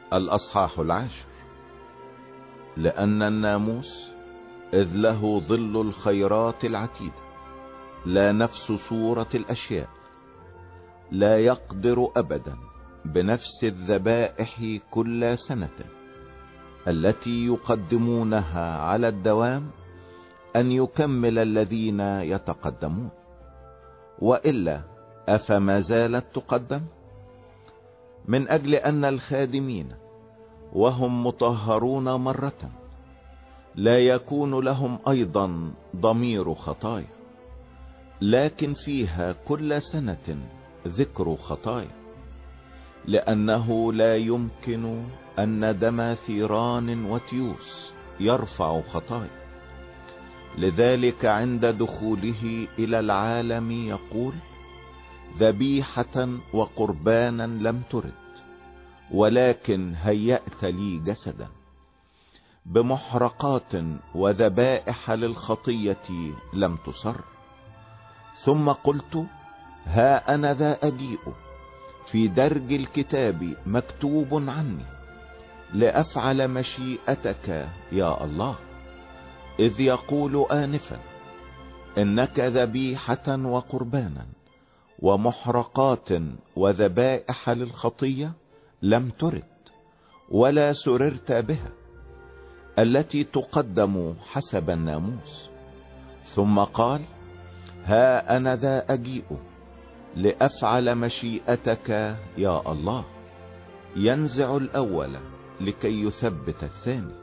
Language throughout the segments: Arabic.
الأصحاح 10. لأن الناموس إذ له ظل الخيرات العتيدة لا نفس صورة الأشياء، لا يقدر أبدا بنفس الذبائح كل سنة التي يقدمونها على الدوام أن يكمل الذين يتقدمون. وإلا أفما زالت تقدم؟ من أجل أن الخادمين وهم مطهرون مرة لا يكون لهم أيضا ضمير خطايا، لكن فيها كل سنة ذكر خطايا، لأنه لا يمكن أن دم ثيران وتيوس يرفع خطايا. لذلك عند دخوله إلى العالم يقول: ذبيحة وقربانا لم ترد، ولكن هيأت لي جسدا. بمحرقات وذبائح للخطية لم تصر. ثم قلت: ها أنا ذا أجيء، في درج الكتاب مكتوب عني، لأفعل مشيئتك يا الله. إذ يقول آنفا: إنك ذبيحة وقربانا ومحرقات وذبائح للخطية لم ترد، ولا سررت بها، التي تقدم حسب الناموس. ثم قال: ها أنا ذا أجيء، لأفعل مشيئتك يا الله. ينزع الأول لكي يثبت الثاني.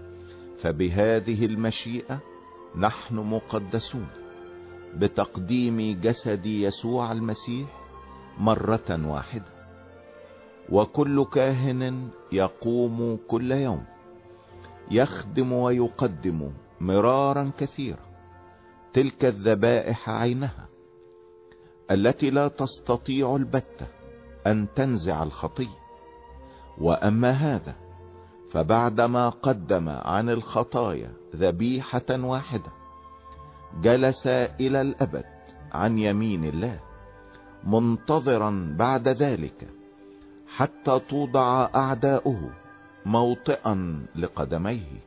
فبهذه المشيئة نحن مقدسون، بتقديم جسد يسوع المسيح مرة واحدة. وكل كاهن يقوم كل يوم يخدم ويقدم مرارا كثيرا تلك الذبائح عينها، التي لا تستطيع البتة أن تنزع الخطية. وأما هذا فبعدما قدم عن الخطايا ذبيحة واحدة، جلس إلى الأبد عن يمين الله، منتظرا بعد ذلك حتى توضع أعداؤه موطئا لقدميه،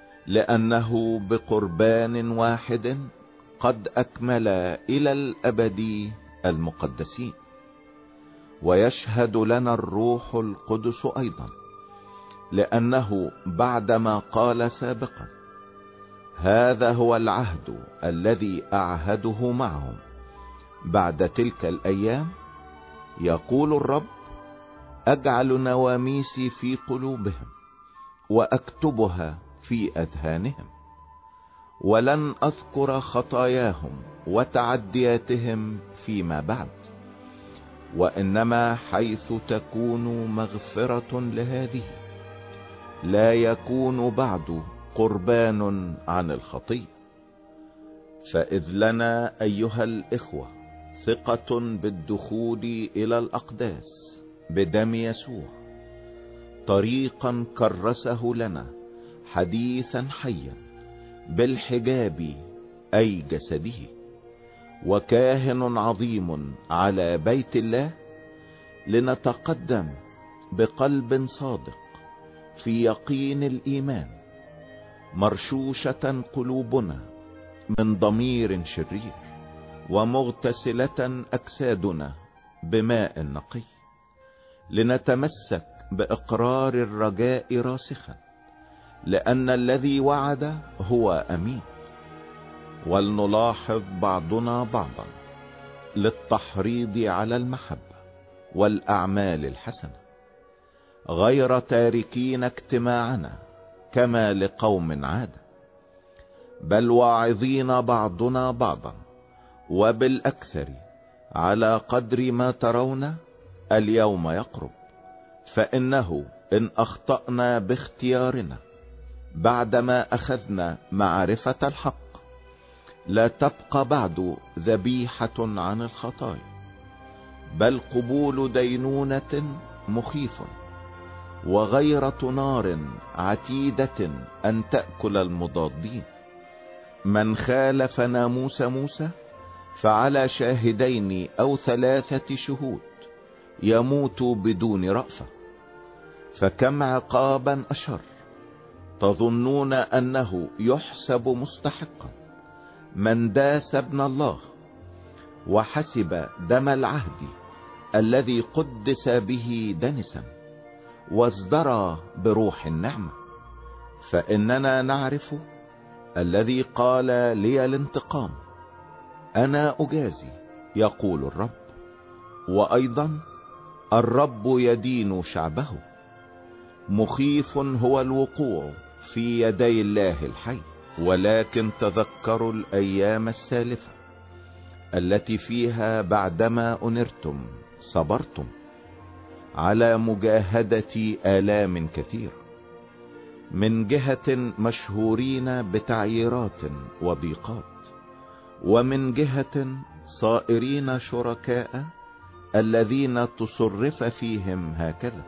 لأنه بقربان واحد قد أكمل إلى الأبد المقدسين. ويشهد لنا الروح القدس أيضا، لأنه بعدما قال سابقا: هذا هو العهد الذي أعهده معهم بعد تلك الأيام، يقول الرب: أجعل نواميسي في قلوبهم وأكتبها في أذهانهم، ولن أذكر خطاياهم وتعدياتهم فيما بعد. وإنما حيث تكون مغفرة لهذه، لا يكون بعد قربان عن الخطية. فإذ لنا أيها الإخوة ثقة بالدخول إلى الأقداس بدم يسوع، طريقا كرسه لنا حديثا حيا بالحجاب أي جسده، وكاهن عظيم على بيت الله، لنتقدم بقلب صادق في يقين الإيمان، مرشوشة قلوبنا من ضمير شرير، ومغتسلة أجسادنا بماء نقي، لنتمسك بإقرار الرجاء راسخا، لأن الذي وعد هو أمين. ولنلاحظ بعضنا بعضا للتحريض على المحبة والأعمال الحسنة، غير تاركين اجتماعنا كما لقوم عادة، بل واعظين بعضنا بعضا، وبالأكثر على قدر ما ترون اليوم يقرب. فإنه إن أخطأنا باختيارنا بعدما أخذنا معرفة الحق، لا تبقى بعد ذبيحة عن الخطايا، بل قبول دينونة مخيف، وغيرة نار عتيدة أن تأكل المضادين. من خالف ناموس موسى فعلى شاهدين أو 3 شهود يموت بدون رأفة. فكم عقابا أشر تظنون أنه يحسب مستحقا من داس ابن الله وحسب دم العهد الذي قدس به دنسا وازدرى بروح النعمة. فإننا نعرف الذي قال لي الانتقام، أنا أجازي يقول الرب، وأيضا الرب يدين شعبه. مخيف هو الوقوع في يدي الله الحي. ولكن تذكروا الأيام السالفة التي فيها بعدما أنرتم صبرتم على مجاهدة آلام كثير، من جهة مشهورين بتعييرات وضيقات، ومن جهة صائرين شركاء الذين تصرف فيهم هكذا،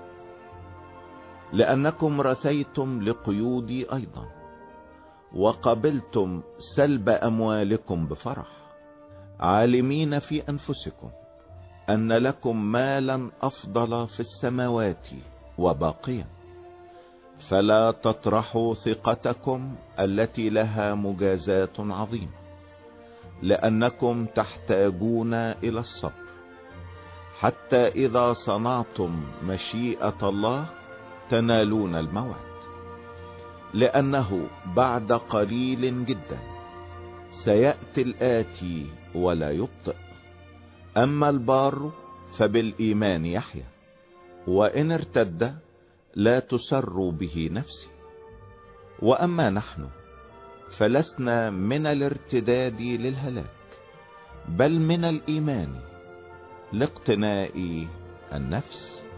لأنكم رثيتم لقيودي أيضا، وقبلتم سلب أموالكم بفرح، عالمين في أنفسكم أن لكم مالا أفضل في السماوات وباقيا. فلا تطرحوا ثقتكم التي لها مجازات عظيمة، لأنكم تحتاجون إلى الصبر حتى إذا صنعتم مشيئة الله تنالون الموعد. لأنه بعد قليل جدا سيأتي الآتي ولا يبطئ، أما البار فبالإيمان يحيى، وإن ارتد لا تسر به نفسي. وأما نحن فلسنا من الارتداد للهلاك، بل من الإيمان لاقتناء النفس.